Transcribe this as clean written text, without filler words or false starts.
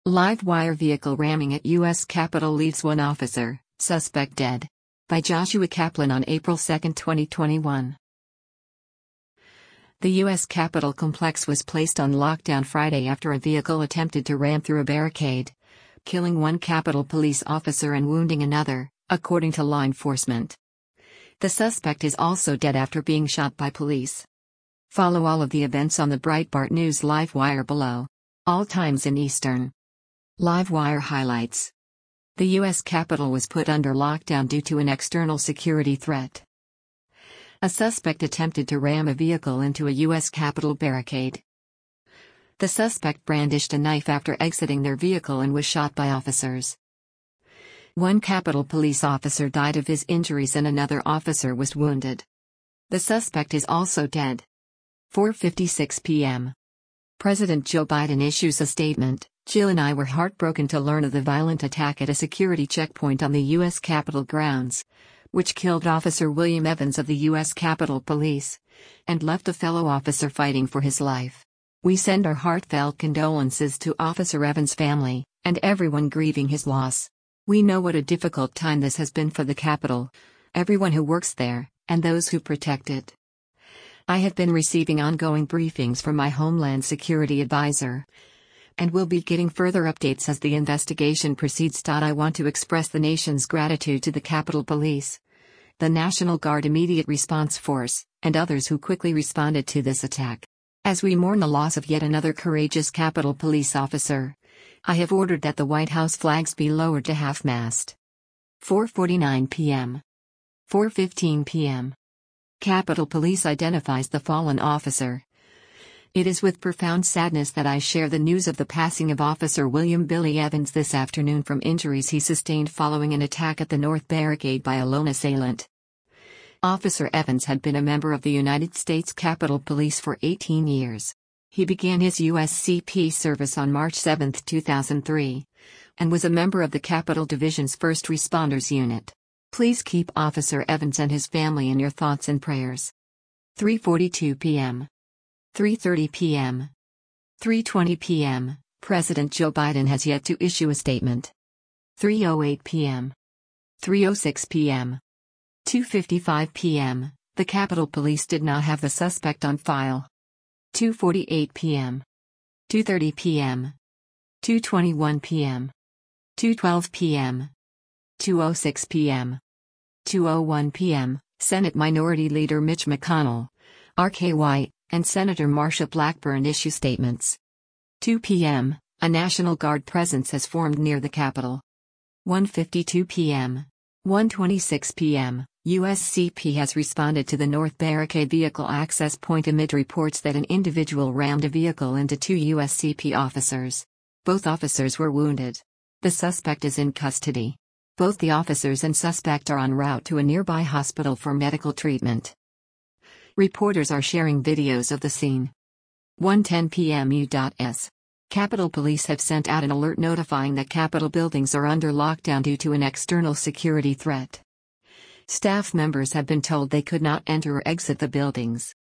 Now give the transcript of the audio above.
Live wire vehicle ramming at U.S. Capitol leaves one officer, suspect dead. By Joshua Kaplan on April 2, 2021. The U.S. Capitol complex was placed on lockdown Friday after a vehicle attempted to ram through a barricade, killing one Capitol police officer and wounding another, according to law enforcement. The suspect is also dead after being shot by police. Follow all of the events on the Breitbart News Live Wire below. All times in Eastern. Live Wire highlights. The U.S. Capitol was put under lockdown due to an external security threat. A suspect attempted to ram a vehicle into a U.S. Capitol barricade. The suspect brandished a knife after exiting their vehicle and was shot by officers. One Capitol police officer died of his injuries and another officer was wounded. The suspect is also dead. 4:56 p.m. President Joe Biden issues a statement. Jill and I were heartbroken to learn of the violent attack at a security checkpoint on the U.S. Capitol grounds, which killed Officer William Evans of the U.S. Capitol Police, and left a fellow officer fighting for his life. We send our heartfelt condolences to Officer Evans' family, and everyone grieving his loss. We know what a difficult time this has been for the Capitol, everyone who works there, and those who protect it. I have been receiving ongoing briefings from my Homeland Security advisor, and will be getting further updates as the investigation proceeds. I want to express the nation's gratitude to the Capitol Police, the National Guard Immediate Response Force, and others who quickly responded to this attack. As we mourn the loss of yet another courageous Capitol Police officer, I have ordered that the White House flags be lowered to half-mast. 4:49 p.m. 4:15 p.m. Capitol Police identifies the fallen officer. It is with profound sadness that I share the news of the passing of Officer William Billy Evans this afternoon from injuries he sustained following an attack at the North Barricade by a lone assailant. Officer Evans had been a member of the United States Capitol Police for 18 years. He began his USCP service on March 7, 2003, and was a member of the Capitol Division's First Responders Unit. Please keep Officer Evans and his family in your thoughts and prayers. 3:42 p.m. 3:30 p.m. 3:20 p.m. President Joe Biden has yet to issue a statement. 3:08 p.m. 3:06 p.m. 2:55 p.m. The Capitol Police did not have the suspect on file. 2:48 p.m. 2:30 p.m. 2:21 p.m. 2:12 p.m. 2:06 p.m. 2:01 p.m. Senate Minority Leader Mitch McConnell, R.K. White, and Senator Marsha Blackburn issue statements. 2 p.m. A National Guard presence has formed near the Capitol. 1:52 p.m. 1:26 p.m. USCP has responded to the North Barricade vehicle access point amid reports that an individual rammed a vehicle into two USCP officers. Both officers were wounded. The suspect is in custody. Both the officers and suspect are en route to a nearby hospital for medical treatment. Reporters are sharing videos of the scene. 1:10 p.m. U.S. Capitol Police have sent out an alert notifying that Capitol buildings are under lockdown due to an external security threat. Staff members have been told they could not enter or exit the buildings.